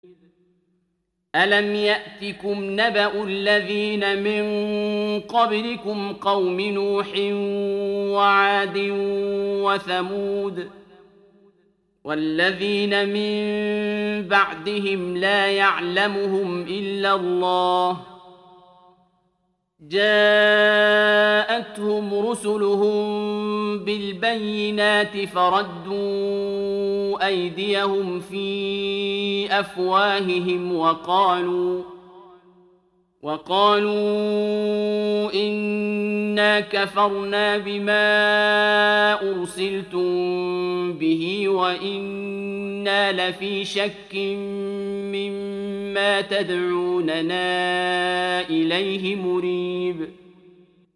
ألم يأتكم نبأ الذين من قبلكم قوم نوح وعاد وثمود والذين من بعدهم لا يعلمهم إلا الله جاءتهم رسلهم بالبينات فردوا أيديهم في أفواههم وقالوا إنا كفرنا بما أرسلتم به وإنا لفي شك مما تدعوننا إليه مريب